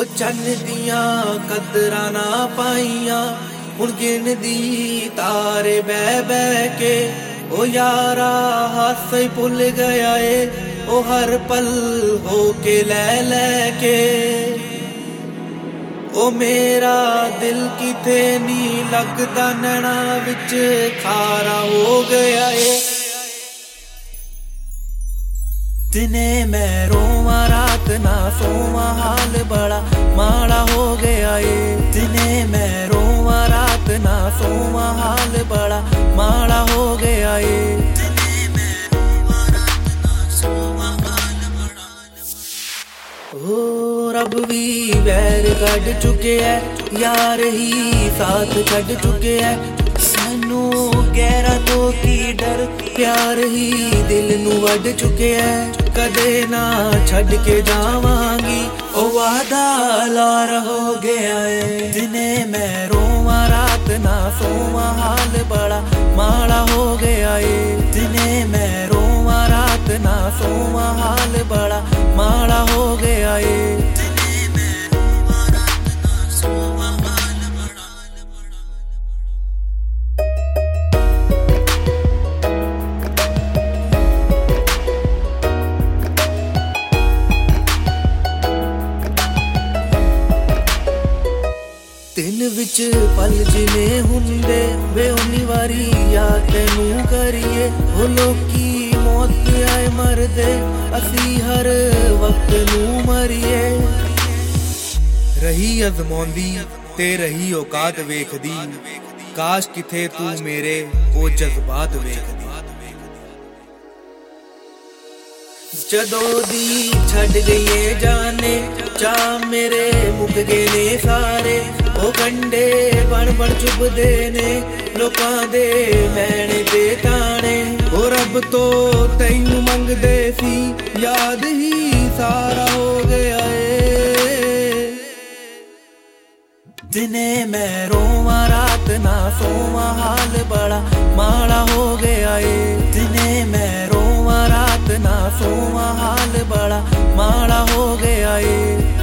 ਉਹ ਚੰਨ ਦੀਆਂ ਕਦਰਾਂ ਨਾ ਪਾਈਆਂ ਹੁਣ ਗਿਣਦੀ ਤਾਰੇ ਬਹਿ ਬਹਿ ਕੇ। ਉਹ ਯਾਰਾ ਹਾਸਾ ਹੀ ਭੁੱਲ ਗਿਆ ਏ ਉਹ ਹਰ ਪਲ ਹੋ ਕੇ ਲੈ ਲੈ ਕੇ। ਉਹ ਮੇਰਾ ਦਿਲ ਕਿਤੇ ਨੀ ਲੱਗਦਾ ਨੈਣਾ ਵਿੱਚ ਖਾਰਾ ਹੋ ਗਿਆ ਏ। ਦਿਨੇ ਮੈਂ ਰੋਵਾਂ ਰਾਤ ਨਾ ਸੋਵਾਂ ਹਾਲ ਬੜਾ ਮਾੜਾ ਹੋ ਗਿਆ ਏ। ਦਿਨੇ ਮੈਂ ਰੋਵਾਂ ਰਾਤ ਨਾ ਸੋਵਾਂ ਹਾਲ ਬੜਾ ਮਾੜਾ ਹੋ ਗਿਆ ਏ। ਦਿਨੇ ਮੈਂ ਰੋਵਾਂ ਰਾਤ ਨਾ ਸੋਵਾਂ ਹਾਲ ਬੜਾ। ਓ ਰੱਬ ਵੀ ਵੈਰ ਕੱਢ ਚੁੱਕਿਆ ਯਾਰ ਹੀ ਸਾਥ ਛੱਡ ਚੁੱਕਿਆ। ਸਾਨੂੰ ਗਹਿਰਾ ਤੋਂ ਕੀ ਡਰ ਪਿਆਰ ਹੀ ਦਿਲ ਨੂੰ ਵੱਢ ਚੁੱਕਿਆ। ਕਦੇ ਨਾ ਛੱਡ ਕੇ ਜਾਵਾਂਗੀ ਉਹ ਵਾਦਾ ਲਾਰ ਹੋ ਗਿਆ ਏ। ਦਿਨੇ ਮੈਂ ਰੋਵਾਂ ਰਾਤ ਨਾ ਸੋਵਾਂ ਹਾਲ ਬੜਾ ਮਾੜਾ ਹੋ ਗਿਆ ਏ। ਦਿਨੇ ਮੈਂ ਰੋਵਾਂ ਰਾਤ ਨਾ ਸੋਵਾਂ ਹਾਲ ਬੜਾ ਮਾੜਾ ਹੋ ਗਿਆ ਏ। ਦਿਨ ਵਿੱਚ ਪਲ ਜਿਨੇ ਹੁੰਦੇ ਵੇ ਉਨੀ ਵਾਰੀ ਯਾਦ ਤੈਨੂੰ ਕਰੀਏ। ਉਹ ਲੋਕੀ ਮੌਤ ਆਏ ਮਰਦੇ ਅਸੀਂ ਹਰ ਵਕਤ ਨੂੰ ਮਰੀਏ। ਰਹੀ ਅਜ਼ਮਾਉਂਦੀ ਤੇ ਰਹੀ ਔਕਾਤ ਵੇਖਦੀ ਕਾਸ਼ ਕਿਥੇ ਤੂੰ ਮੇਰੇ ਉਹ ਜਜ਼ਬਾਤ ਵੇਖਦੀ। ਜਦੋਂ ਦੀ ਛੱਡ ਗਈਏ ਜਾਨੇ ਚਾਹ ਮੇਰੇ ਮੁੱਕ ਗਏ ਨੇ ਸਾਰੇ। ਉਹ ਕੰਡੇ ਬਣ ਬਣ ਚੁੱਭਦੇ ਨੇ ਲੋਕਾਂ ਦੇ ਮੈਣੇ ਤੇ ਤਾਣੇ। ਉਹ ਰੱਬ ਤੋਂ ਤੈਨੂੰ ਮੰਗਦੇ ਸੀ ਯਾਦ ਹੀ ਸਾਰਾ ਹੋ ਗਿਆ ਏ। ਦਿਨੇ ਮੈਂ ਰੋਵਾਂ ਰਾਤ ਨਾ ਸੋਵਾਂ ਹਾਲ ਬੜਾ ਮਾੜਾ ਹੋ ਗਿਆ ਏ। ਦਿਨੇ ਮੈਂ ਰੋਵਾਂ ਰਾਤ ਨਾ ਸੋਵਾਂ ਹਾਲ ਬੜਾ ਮਾੜਾ ਹੋ ਗਿਆ ਏ।